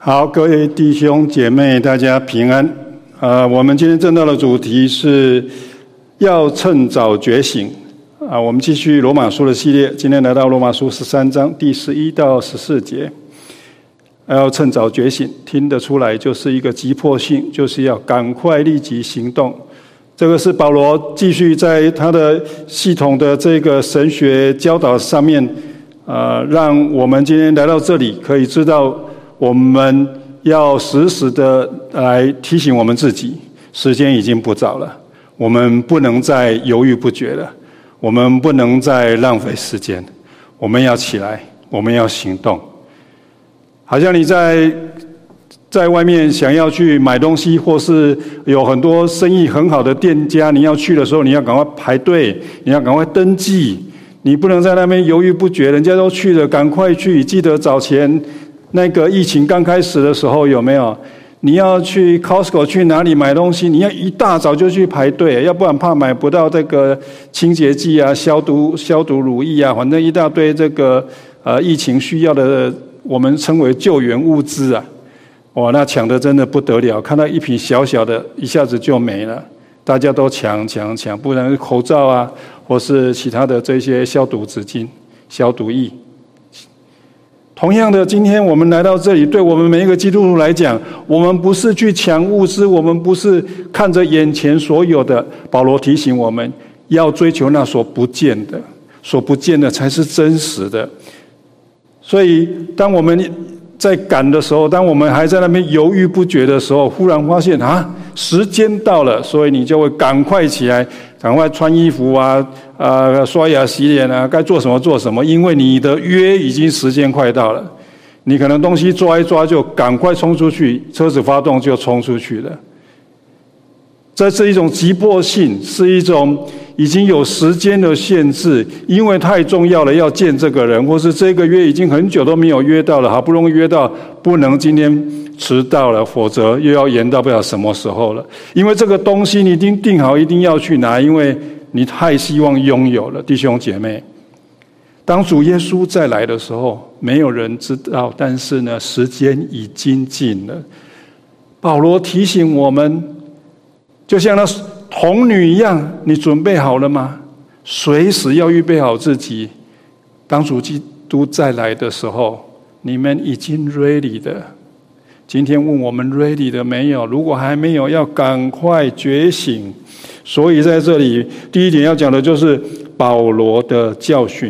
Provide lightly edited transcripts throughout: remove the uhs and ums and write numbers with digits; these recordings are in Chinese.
好，各位弟兄姐妹，大家平安。我们今天正道的主题是要趁早觉醒。我们继续罗马书的系列，今天来到罗马书13章第11到14节。要趁早觉醒，听得出来就是一个急迫性，就是要赶快立即行动。这个是保罗继续在他的系统的这个神学教导上面，让我们今天来到这里，可以知道我们要时时的来提醒我们自己，时间已经不早了，我们不能再犹豫不决了，我们不能再浪费时间，我们要起来，我们要行动。好像你在外面想要去买东西，或是有很多生意很好的店家，你要去的时候，你要赶快排队，你要赶快登记，你不能在那边犹豫不决，人家都去了，赶快去。记得早前那个疫情刚开始的时候，有没有？你要去 Costco 去哪里买东西，你要一大早就去排队，要不然怕买不到这个清洁剂啊、消毒乳液啊，反正一大堆这个疫情需要的，我们称为救援物资啊。哇，那抢的真的不得了，看到一瓶小小的，一下子就没了，大家都抢，不然是口罩啊，或是其他的这些消毒纸巾、消毒液。同样的，今天我们来到这里，对我们每一个基督徒来讲，我们不是去抢物资，我们不是看着眼前所有的。保罗提醒我们要追求那所不见的，所不见的才是真实的。所以当我们在赶的时候，当我们还在那边犹豫不决的时候，忽然发现时间到了，所以你就会赶快起来，赶快穿衣服啊，刷牙洗脸啊，该做什么做什么，因为你的约已经时间快到了。你可能东西抓一抓就赶快冲出去，车子发动就冲出去了。这是一种急迫性，是一种已经有时间的限制，因为太重要了，要见这个人，或是这个约已经很久都没有约到了，好不容易约到，不能今天迟到了，否则又要延到不了什么时候了。因为这个东西你已经定好，一定要去拿，因为你太希望拥有了。弟兄姐妹，当主耶稣再来的时候，没有人知道，但是呢，时间已经近了。保罗提醒我们，就像那童女一样，你准备好了吗？随时要预备好自己。当主基督再来的时候，你们已经 ready 的。今天问我们 ready 的没有？如果还没有，要赶快觉醒。所以在这里，第一点要讲的就是保罗的教训。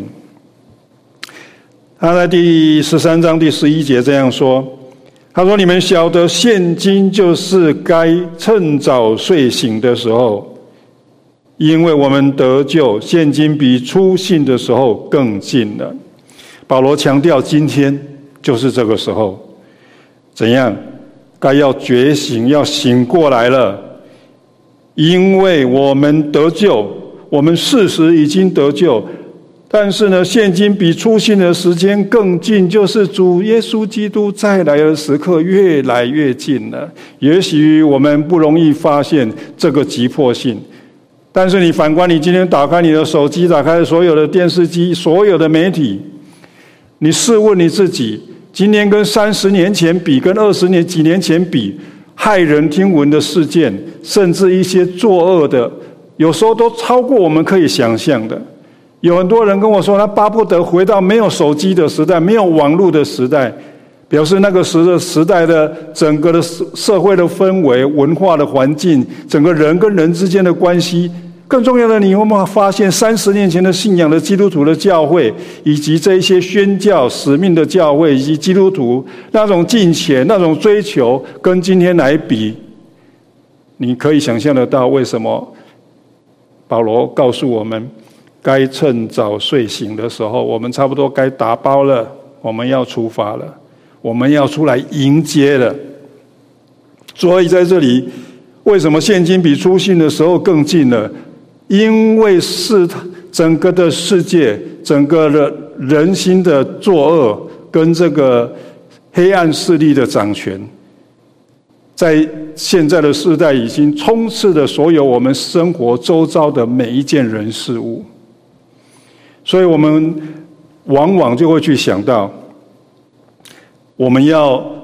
他在第13章第11节这样说，他说：“你们晓得，现今就是该趁早睡醒的时候，因为我们得救，现今比初信的时候更近了。”保罗强调，今天就是这个时候，怎样？该要觉醒，要醒过来了，因为我们得救，我们事实已经得救。但是呢，现今比初信的时间更近，就是主耶稣基督再来的时刻越来越近了。也许我们不容易发现这个急迫性，但是你反观，你今天打开你的手机，打开所有的电视机，所有的媒体，你试问你自己，今年跟30年前比，跟几年前比，骇人听闻的事件，甚至一些作恶的，有时候都超过我们可以想象的。有很多人跟我说，他巴不得回到没有手机的时代，没有网络的时代，表示那个时代的整个的社会的氛围、文化的环境，整个人跟人之间的关系。更重要的，你有没有发现30年前的信仰的基督徒的教会，以及这一些宣教使命的教会，以及基督徒那种敬虔、那种追求，跟今天来比，你可以想象得到为什么保罗告诉我们，该趁早睡醒的时候，我们差不多该打包了，我们要出发了，我们要出来迎接了。所以在这里，为什么现今比初信的时候更近了？因为是整个的世界，整个的人心的作恶，跟这个黑暗势力的掌权，在现在的世代已经充斥了所有我们生活周遭的每一件人事物。所以我们往往就会去想到，我们要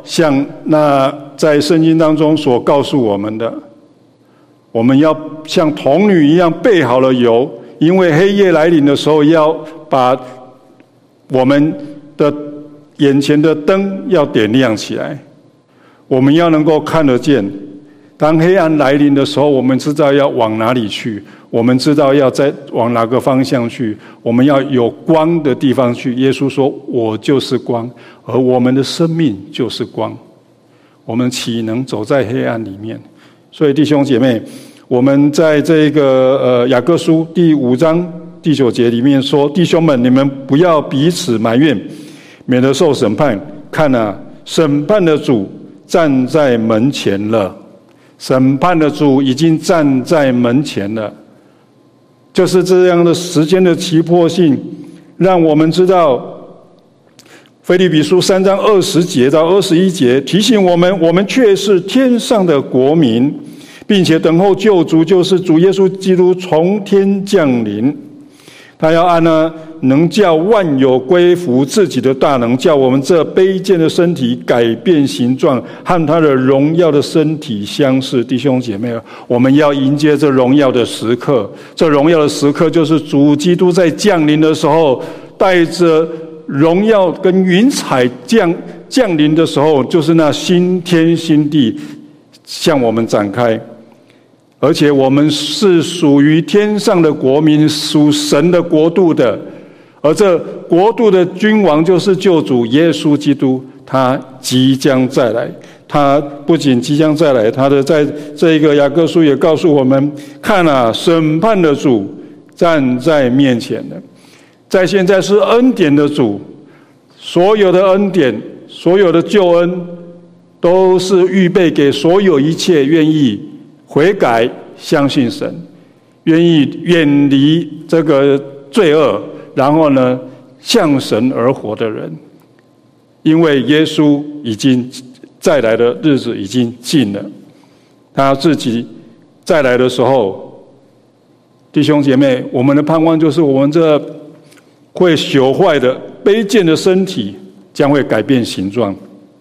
像那在圣经当中所告诉我们的，我们要像童女一样备好了油，因为黑夜来临的时候，要把我们的眼前的灯要点亮起来，我们要能够看得见。当黑暗来临的时候，我们知道要往哪里去，我们知道要往哪个方向去，我们要有光的地方去。耶稣说：“我就是光，而我们的生命就是光。”我们岂能走在黑暗里面？所以弟兄姐妹，我们在这个雅各书第5章第9节里面说：“弟兄们，你们不要彼此埋怨，免得受审判。看啊，审判的主站在门前了。”审判的主已经站在门前了。就是这样的时间的急迫性，让我们知道腓立比书3章20节到21节提醒我们，我们却是天上的国民，并且等候救主，就是主耶稣基督从天降临。他要按能叫万有归服自己的大能，叫我们这卑贱的身体改变形状，和他的荣耀的身体相似。弟兄姐妹，我们要迎接这荣耀的时刻。这荣耀的时刻就是主基督在降临的时候，带着荣耀跟云彩降临的时候，就是那新天新地向我们展开。而且我们是属于天上的国民，属神的国度的，而这国度的君王就是救主耶稣基督，他即将再来。他不仅即将再来，他的在这个雅各书也告诉我们，看啊，审判的主站在面前了。在现在是恩典的主，所有的恩典，所有的救恩，都是预备给所有一切愿意悔改、相信神、愿意远离这个罪恶，然后呢，向神而活的人。因为耶稣已经再来的日子已经近了，他自己再来的时候，弟兄姐妹，我们的盼望就是我们这会朽坏的卑贱的身体将会改变形状，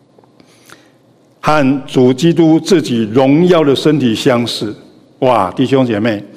和主基督自己荣耀的身体相似。哇，弟兄姐妹，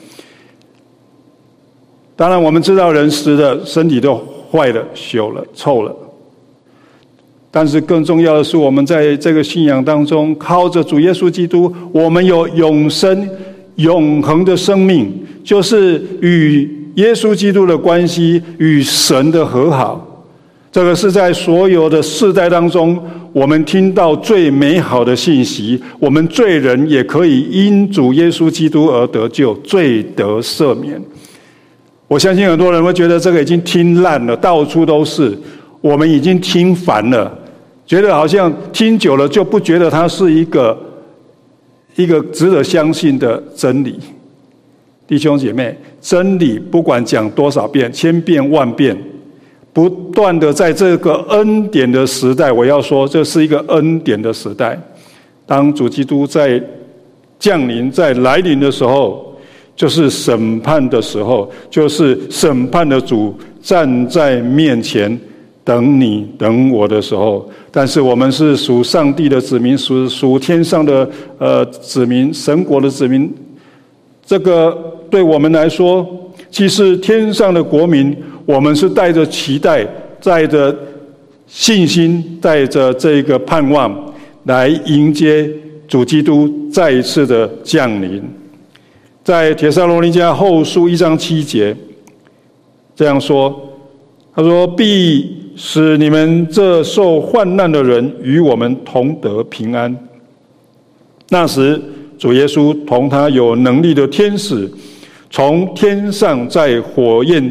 当然我们知道人死的身体都坏了、朽了、臭了，但是更重要的是，我们在这个信仰当中，靠着主耶稣基督，我们有永生、永恒的生命，就是与耶稣基督的关系，与神的和好。这个是在所有的世代当中，我们听到最美好的信息。我们罪人也可以因主耶稣基督而得救，罪得赦免。我相信很多人会觉得这个已经听烂了，到处都是，我们已经听烦了，觉得好像听久了就不觉得它是一个值得相信的真理。弟兄姐妹，真理不管讲多少遍，千遍万遍，不断的在这个恩典的时代，我要说这是一个恩典的时代。当主基督在降临、在来临的时候，就是审判的时候，就是审判的主站在面前等你等我的时候。但是我们是属上帝的子民，属天上的子民，神国的子民，这个对我们来说，既是天上的国民，我们是带着期待、带着信心、带着这个盼望来迎接主基督再一次的降临。在帖撒罗尼迦后书1章7节这样说，他说：“必使你们这受患难的人与我们同得平安。那时，主耶稣同他有能力的天使从天上在火焰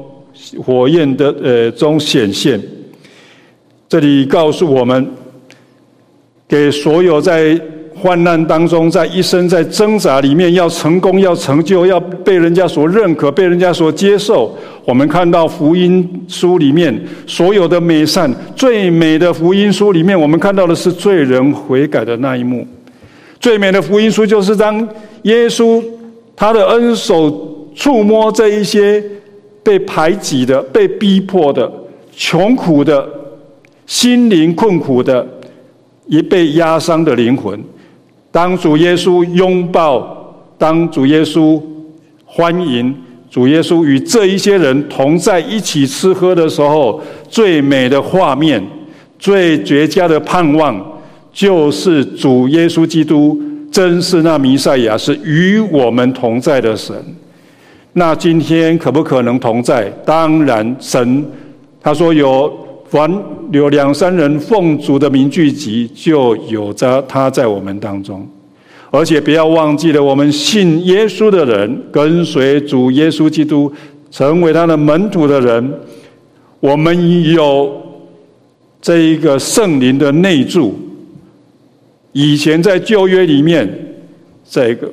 的中显现。”这里告诉我们，给所有在患难当中，在一生在挣扎里面要成功、要成就、要被人家所认可、被人家所接受。我们看到福音书里面所有的美善，最美的福音书里面，我们看到的是罪人悔改的那一幕。最美的福音书就是当耶稣他的恩手触摸这一些被排挤的、被逼迫的、穷苦的、心灵困苦的， 一被压伤的灵魂。当主耶稣拥抱，当主耶稣欢迎，主耶稣与这一些人同在一起吃喝的时候，最美的画面，最绝佳的盼望，就是主耶稣基督真是那弥赛亚，是与我们同在的神。那今天可不可能同在？当然，神他说凡有2-3人奉主的名聚集，就有着他在我们当中。而且不要忘记了，我们信耶稣的人，跟随主耶稣基督，成为他的门徒的人，我们有这一个圣灵的内住。以前在旧约里面，这个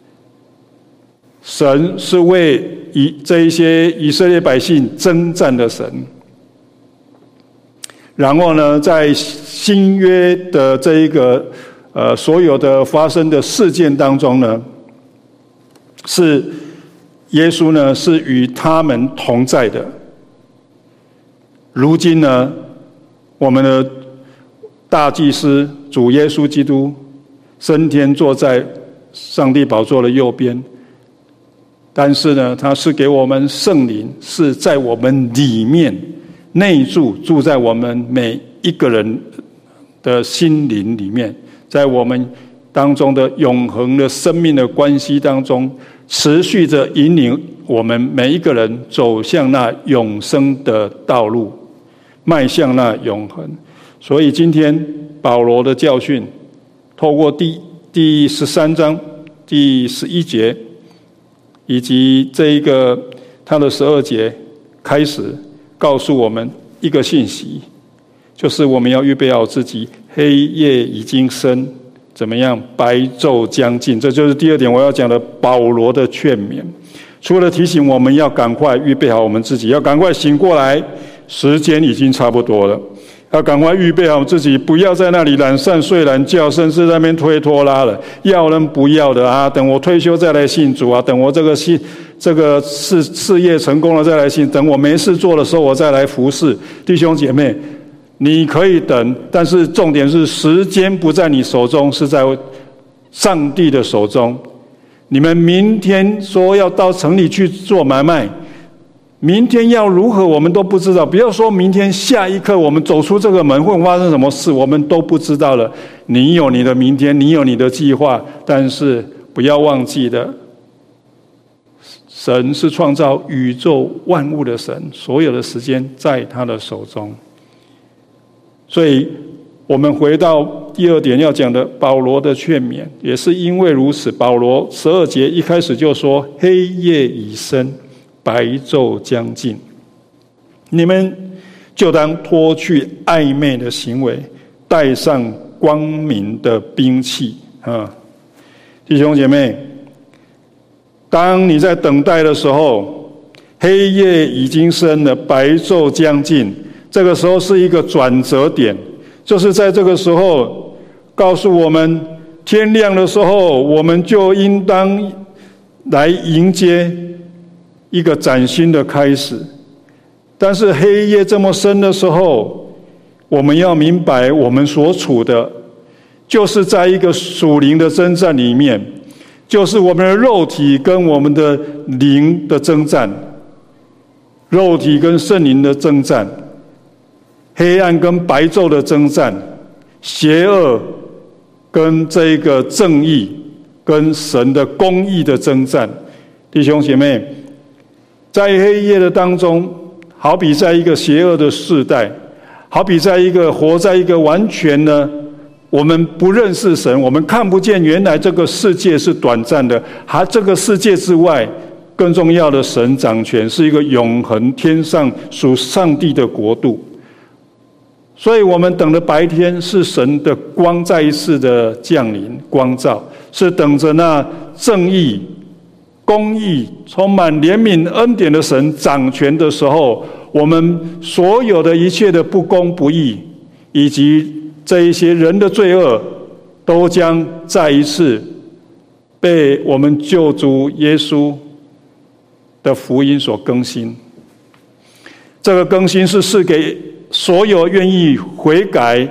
神是为这一些以色列百姓征战的神。然后呢，在新约的这一个所有的发生的事件当中呢，是耶稣呢是与他们同在的。如今呢，我们的大祭司主耶稣基督升天坐在上帝宝座的右边，但是呢，他是给我们圣灵，是在我们里面内住，住在我们每一个人的心灵里面，在我们当中的永恒的生命的关系当中，持续着引领我们每一个人走向那永生的道路，迈向那永恒。所以今天保罗的教训，透过第13章第11节，以及这一个他的12节开始，告诉我们一个信息，就是我们要预备好自己，黑夜已经深，怎么样？白昼将近。这就是第2点我要讲的保罗的劝勉。除了提醒我们要赶快预备好我们自己，要赶快醒过来，时间已经差不多了。要赶快预备好自己，不要在那里懒散睡懒觉，甚至在那边推拖拉了，要人不要的啊！等我退休再来信主啊！等我这个事业成功了再来信，等我没事做的时候我再来服侍。弟兄姐妹，你可以等，但是重点是时间不在你手中，是在上帝的手中。你们明天说要到城里去做买卖，明天要如何我们都不知道，不要说明天下一刻我们走出这个门会发生什么事，我们都不知道了。你有你的明天，你有你的计划，但是不要忘记的，神是创造宇宙万物的神，所有的时间在他的手中。所以我们回到第2点要讲的保罗的劝勉，也是因为如此，保罗12节一开始就说，黑夜已深，白昼将近，你们就当脱去暧昧的行为，带上光明的兵器啊！弟兄姐妹，当你在等待的时候，黑夜已经深了，白昼将近，这个时候是一个转折点，就是在这个时候告诉我们，天亮的时候，我们就应当来迎接一个崭新的开始。但是黑夜这么深的时候，我们要明白，我们所处的就是在一个属灵的征战里面，就是我们的肉体跟我们的灵的征战，肉体跟圣灵的征战，黑暗跟白昼的征战，邪恶跟这个正义跟神的公义的征战。弟兄姐妹，在黑夜的当中，好比在一个邪恶的世代，好比在一个活在一个完全呢，我们不认识神，我们看不见原来这个世界是短暂的，还这个世界之外更重要的神掌权，是一个永恒天上属上帝的国度。所以我们等的白天是神的光再一次的降临光照，是等着那正义公义充满怜悯恩典的神掌权的时候，我们所有的一切的不公不义以及这一些人的罪恶，都将再一次被我们救主耶稣的福音所更新。这个更新是赐给所有愿意悔改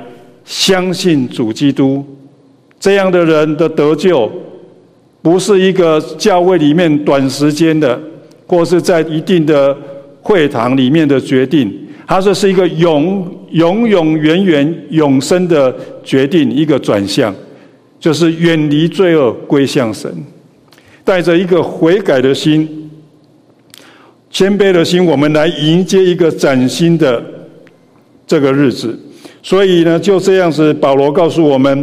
相信主基督，这样的人的得救，不是一个教会里面短时间的，或是在一定的会堂里面的决定，它这是一个永远永生的决定，一个转向，就是远离罪恶，归向神，带着一个悔改的心、谦卑的心，我们来迎接一个崭新的这个日子。所以呢，就这样子，保罗告诉我们，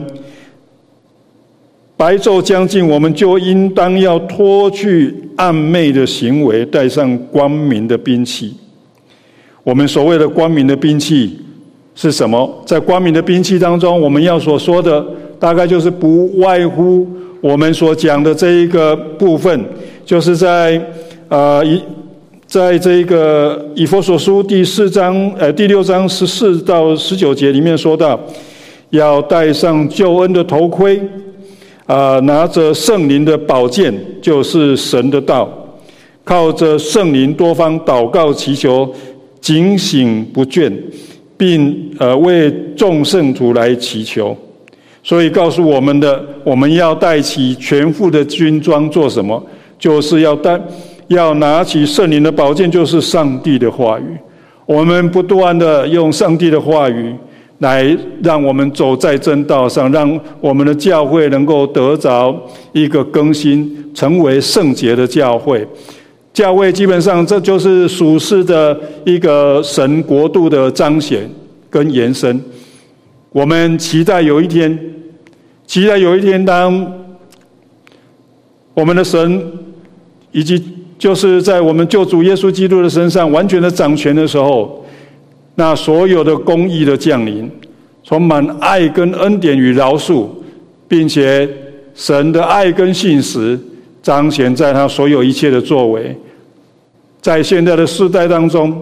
白昼将近，我们就应当要脱去暗昧的行为，带上光明的兵器。我们所谓的光明的兵器是什么？在光明的兵器当中，我们要所说的大概就是不外乎我们所讲的这一个部分，就是在这个以弗所书第6章14到19节里面说到，要戴上救恩的头盔，拿着圣灵的宝剑，就是神的道，靠着圣灵多方祷告祈求，警醒不倦，并为众圣徒来祈求。所以告诉我们的，我们要带起全副的军装做什么？就是要拿起圣灵的宝剑，就是上帝的话语。我们不断的用上帝的话语来让我们走在正道上，让我们的教会能够得着一个更新，成为圣洁的教会。教会基本上这就是属世的一个神国度的彰显跟延伸。我们期待有一天，当我们的神以及就是在我们救主耶稣基督的身上完全的掌权的时候，那所有的公义的降临，充满爱跟恩典与饶恕，并且神的爱跟信实彰显在他所有一切的作为。在现在的世代当中，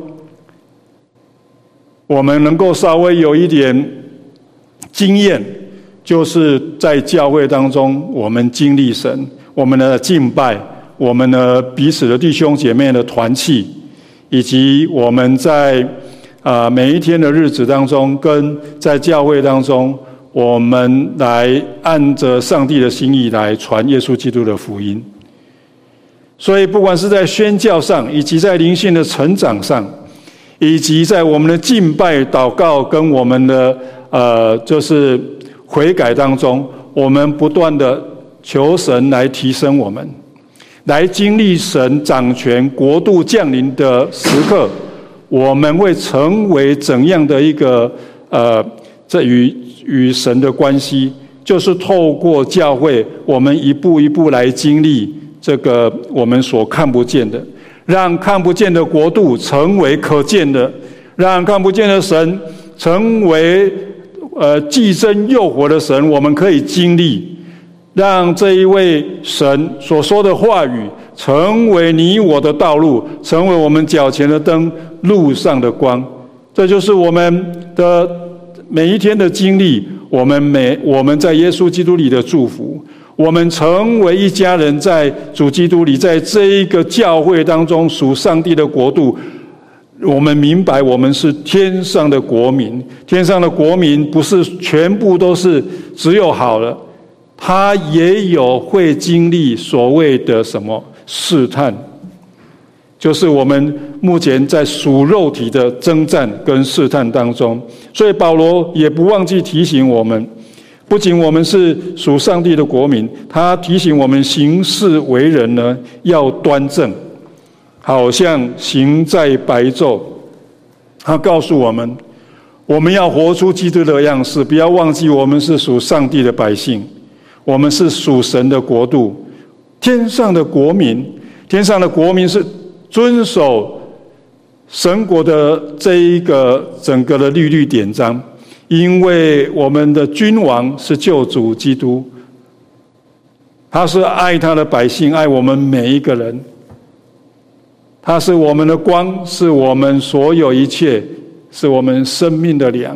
我们能够稍微有一点经验，就是在教会当中我们经历神，我们的敬拜，我们的彼此的弟兄姐妹的团契，以及我们在每一天的日子当中，跟在教会当中，我们来按着上帝的心意来传耶稣基督的福音。所以不管是在宣教上，以及在灵性的成长上，以及在我们的敬拜祷告跟我们的就是悔改当中，我们不断的求神来提升我们，来经历神掌权国度降临的时刻，我们会成为怎样的一个这与神的关系，就是透过教会，我们一步一步来经历这个我们所看不见的，让看不见的国度成为可见的，让看不见的神成为既真又活的神，我们可以经历，让这一位神所说的话语成为你我的道路，成为我们脚前的灯，路上的光。这就是我们的每一天的经历，我们在耶稣基督里的祝福，我们成为一家人，在主基督里，在这一个教会当中属上帝的国度。我们明白我们是天上的国民，天上的国民不是全部都是只有好了，他也有会经历所谓的什么试探，就是我们目前在属肉体的征战跟试探当中。所以保罗也不忘记提醒我们，不仅我们是属上帝的国民，他提醒我们行事为人呢要端正，好像行在白昼。他告诉我们，我们要活出基督的样式，不要忘记我们是属上帝的百姓，我们是属神的国度，天上的国民。天上的国民是遵守神国的这一个整个的律律典章，因为我们的君王是救主基督，他是爱他的百姓，爱我们每一个人，他是我们的光，是我们所有一切，是我们生命的粮。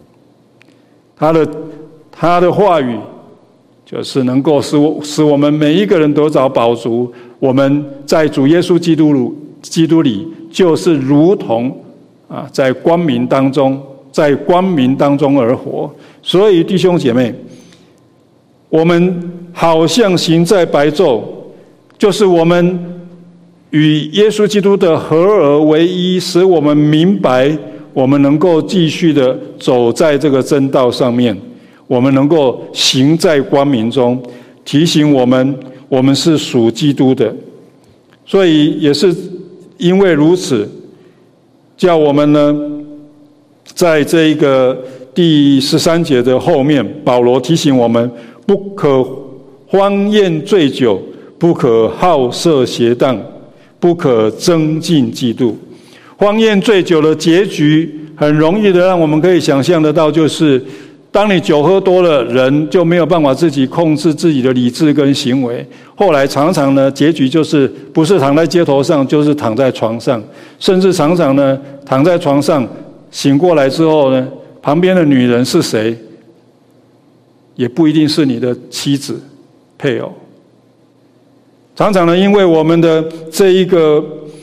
他的话语就是能够使我们每一个人得着饱足。我们在主耶稣基督里，就是如同在光明当中在光明当中而活。所以弟兄姐妹，我们好像行在白昼，就是我们与耶稣基督的合而为一，使我们明白，我们能够继续的走在这个真道上面，我们能够行在光明中，提醒我们是属基督的。所以也是因为如此，叫我们呢，在这一个第13节的后面，保罗提醒我们，不可欢宴醉酒，不可好色邪荡，不可争竞嫉妒。欢宴醉酒的结局，很容易的让我们可以想象得到，就是当你酒喝多了，人就没有办法自己控制自己的理智跟行为。后来常常呢，结局就是不是躺在街头上，就是躺在床上，甚至常常呢，躺在床上醒过来之后呢，旁边的女人是谁，也不一定是你的妻子、配偶。常常呢，因为我们的这一个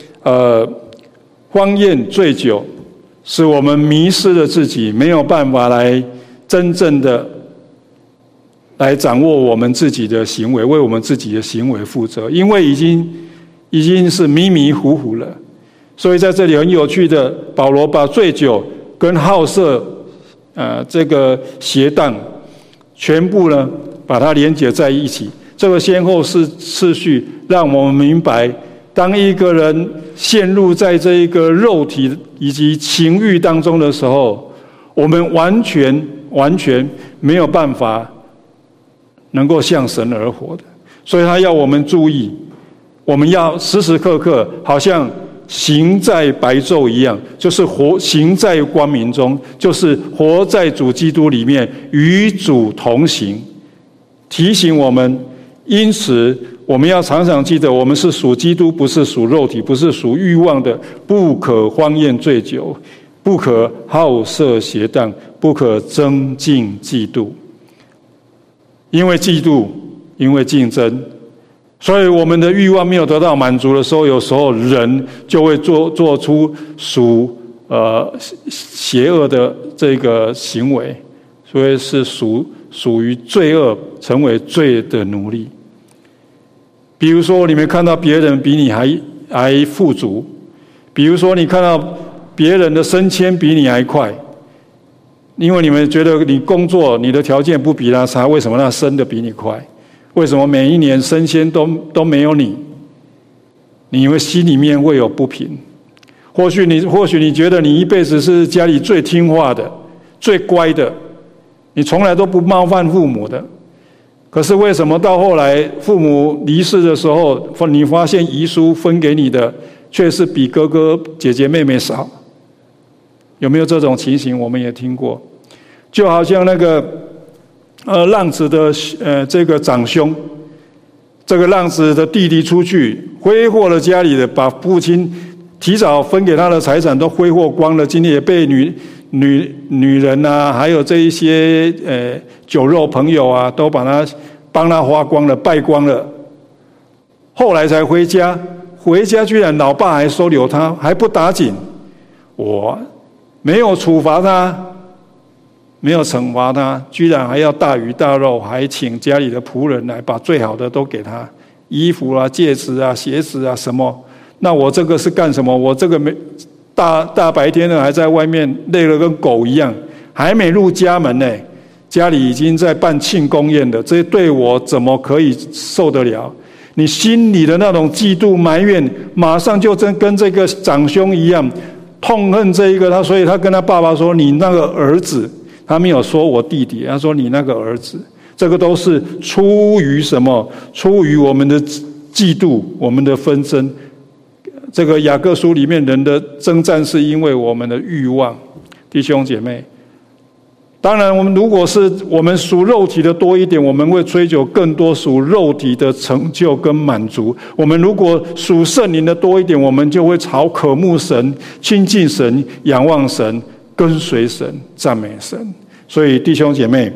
欢宴醉酒，使我们迷失了自己，没有办法来真正的来掌握我们自己的行为，为我们自己的行为负责，因为已经是迷迷糊糊了。所以在这里很有趣的，保罗把醉酒跟好色这个邪荡全部呢把它连结在一起。这个先后次序让我们明白，当一个人陷入在这一个肉体以及情欲当中的时候，我们完全没有办法能够向神而活的。所以他要我们注意，我们要时时刻刻好像行在白昼一样，就是行在光明中，就是活在主基督里面，与主同行，提醒我们。因此我们要常常记得，我们是属基督，不是属肉体，不是属欲望的。不可欢宴醉酒，不可好色邪荡，不可争竞嫉妒。因为嫉妒，因为竞争，所以我们的欲望没有得到满足的时候，有时候人就会做出属邪恶的这个行为，所以是属于罪恶，成为罪的奴隶。比如说，你们看到别人比你还富足，比如说你看到别人的升迁比你还快，因为你们觉得你工作你的条件不比他差，为什么他升的比你快？为什么每一年升迁都没有你？你会心里面会有不平。或许你觉得你一辈子是家里最听话的、最乖的，你从来都不冒犯父母的。可是为什么到后来父母离世的时候，你发现遗书分给你的却是比哥哥姐姐妹妹少？有没有这种情形？我们也听过。就好像那个浪子的这个长兄，这个浪子的弟弟出去挥霍了家里的，把父亲提早分给他的财产都挥霍光了，今天也被女人啊，还有这一些酒肉朋友啊，都帮他花光了，败光了。后来才回家居然老爸还收留他，还不打紧。我没有处罚他，没有惩罚他，居然还要大鱼大肉，还请家里的仆人来把最好的都给他，衣服啊、戒指啊、鞋子啊什么。那我这个是干什么？我这个大白天的还在外面累得跟狗一样，还没入家门呢，家里已经在办庆功宴了，这对我怎么可以受得了？你心里的那种嫉妒埋怨，马上就跟这个长兄一样痛恨这一个所以他跟他爸爸说：“你那个儿子。”他没有说我弟弟，他说你那个儿子。这个都是出于什么？出于我们的嫉妒，我们的纷争。这个雅各书里面人的征战是因为我们的欲望。弟兄姐妹，当然如果是我们属肉体的多一点，我们会追求更多属肉体的成就跟满足。我们如果属圣灵的多一点，我们就会朝渴慕神、亲近神、仰望神、跟随神、赞美神。所以弟兄姐妹，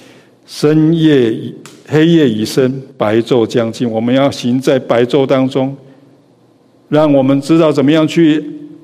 黑夜已深，白昼将近，我们要行在白昼当中，让我们知道怎么样去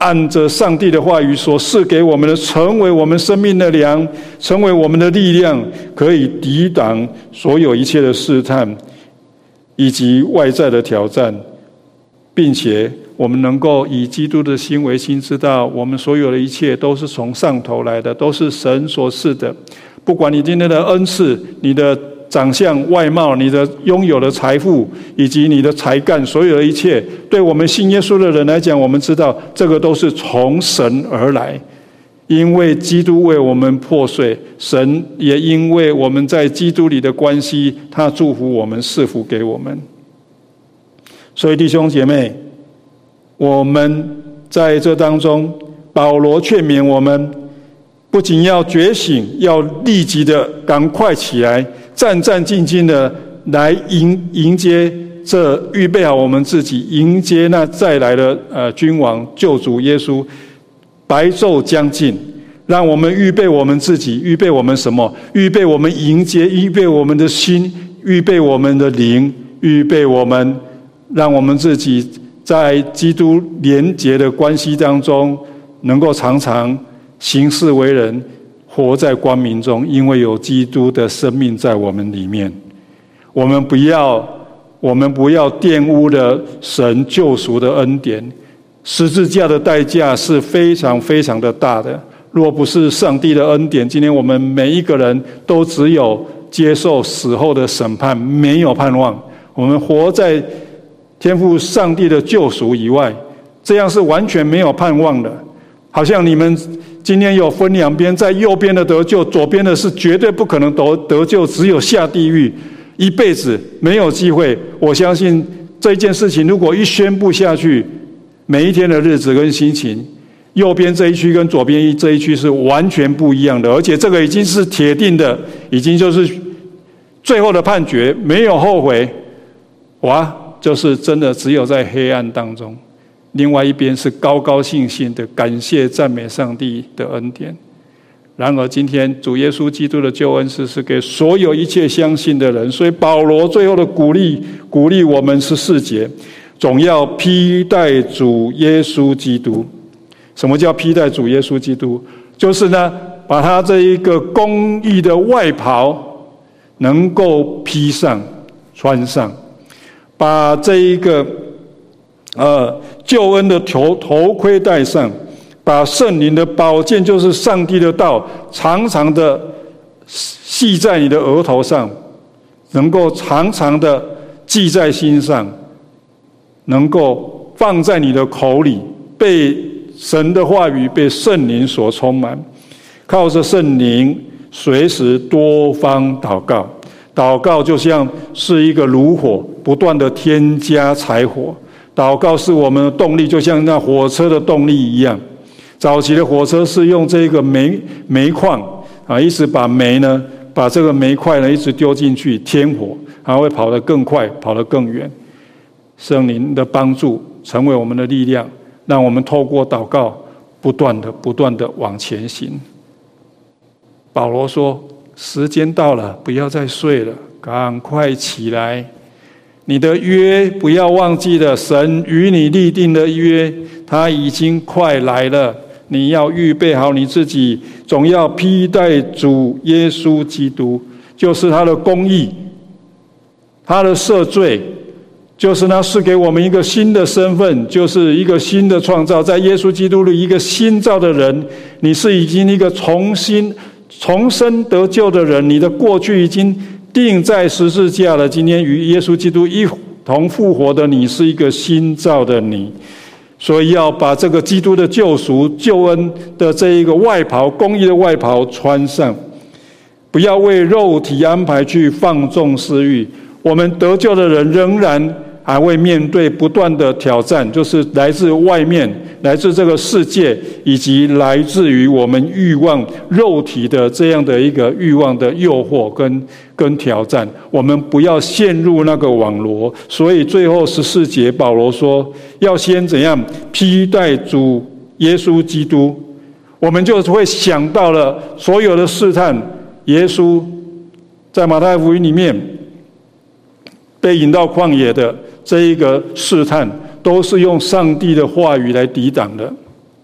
按着上帝的话语所赐给我们的，成为我们生命的粮，成为我们的力量，可以抵挡所有一切的试探以及外在的挑战，并且我们能够以基督的心为心，知道我们所有的一切都是从上头来的，都是神所赐的。不管你今天的恩赐，你的长相外貌，你的拥有的财富，以及你的才干，所有的一切，对我们信耶稣的人来讲，我们知道这个都是从神而来。因为基督为我们破碎，神也因为我们在基督里的关系，他祝福我们，赐福给我们。所以弟兄姐妹，我们在这当中，保罗劝勉我们，不仅要觉醒，要立即的赶快起来，战战兢兢的来迎接这预备好我们自己，迎接那再来的君王救主耶稣。白昼将近，让我们预备我们自己，预备我们什么？预备我们迎接，预备我们的心，预备我们的灵，预备我们，让我们自己在基督连结的关系当中，能够常常行事为人，活在光明中，因为有基督的生命在我们里面。我们不要玷污了神救赎的恩典。十字架的代价是非常非常的大的，若不是上帝的恩典，今天我们每一个人都只有接受死后的审判，没有盼望。我们活在天父上帝的救赎以外，这样是完全没有盼望的。好像你们今天有分两边，在右边的得救，左边的是绝对不可能得救，只有下地狱，一辈子没有机会。我相信这件事情如果一宣布下去，每一天的日子跟心情，右边这一区跟左边这一区是完全不一样的，而且这个已经是铁定的，已经就是最后的判决，没有后悔。哇，就是真的只有在黑暗当中。另外一边是高高兴兴的感谢赞美上帝的恩典。然而今天主耶稣基督的救恩是给所有一切相信的人，所以保罗最后的鼓励我们14节，总要披戴主耶稣基督。什么叫披戴主耶稣基督？就是呢，把他这一个公义的外袍能够披上穿上，把这一个救恩的头盔戴上，把圣灵的宝剑，就是上帝的道，常常的系在你的额头上，能够常常的记在心上，能够放在你的口里，被神的话语，被圣灵所充满，靠着圣灵随时多方祷告。祷告就像是一个炉火，不断的添加柴火。祷告是我们的动力，就像那火车的动力一样。早期的火车是用这个煤矿一直把这个煤块呢一直丢进去添火，它会跑得更快，跑得更远。圣灵的帮助成为我们的力量，让我们透过祷告不断的往前行。保罗说，时间到了，不要再睡了，赶快起来。你的约不要忘记了，神与你立定的约，他已经快来了。你要预备好你自己，总要披戴主耶稣基督，就是他的公义，他的赦罪，就是他赐给我们一个新的身份，就是一个新的创造，在耶稣基督里一个新造的人。你是已经一个重生得救的人，你的过去已经钉在十字架了，今天与耶稣基督一同复活的你，是一个新造的你。所以要把这个基督的救赎、救恩的这一个外袍，公义的外袍穿上，不要为肉体安排去放纵私欲。我们得救的人仍然还会面对不断的挑战，就是来自外面，来自这个世界，以及来自于我们欲望肉体的这样的一个欲望的诱惑跟挑战。我们不要陷入那个网罗。所以最后14节保罗说，要先怎样披戴主耶稣基督。我们就会想到了所有的试探，耶稣在马太福音里面被引到旷野的这一个试探，都是用上帝的话语来抵挡的。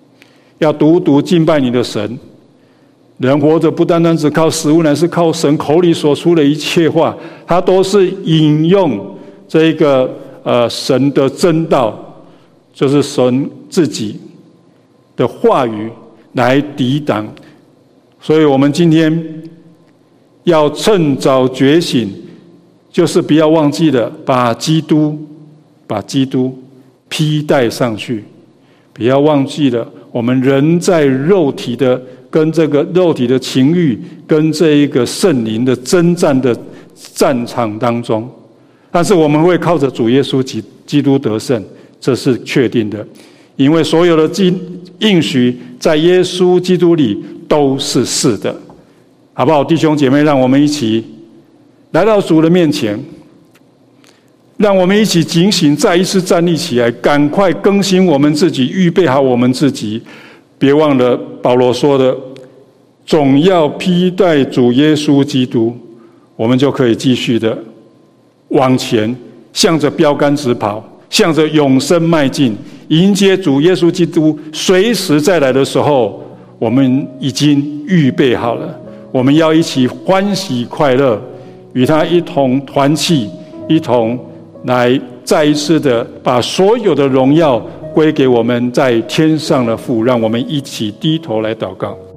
要独独敬拜你的神。人活着不单单只靠食物，乃是靠神口里所出的一切话，他都是引用这个神的真道，就是神自己的话语来抵挡。所以我们今天要趁早觉醒，就是不要忘记了把基督披戴上去，不要忘记了我们人在肉体的跟这个肉体的情欲跟这一个圣灵的征战的战场当中，但是我们会靠着主耶稣基督得胜，这是确定的，因为所有的应许在耶稣基督里都是是的，好不好？弟兄姐妹，让我们一起来到主的面前，让我们一起警醒，再一次站立起来，赶快更新我们自己，预备好我们自己。别忘了保罗说的，总要披戴主耶稣基督，我们就可以继续的往前，向着标杆直跑，向着永生迈进，迎接主耶稣基督随时再来的时候，我们已经预备好了。我们要一起欢喜快乐，与他一同团契，一同来再一次的把所有的荣耀归给我们在天上的父。让我们一起低头来祷告。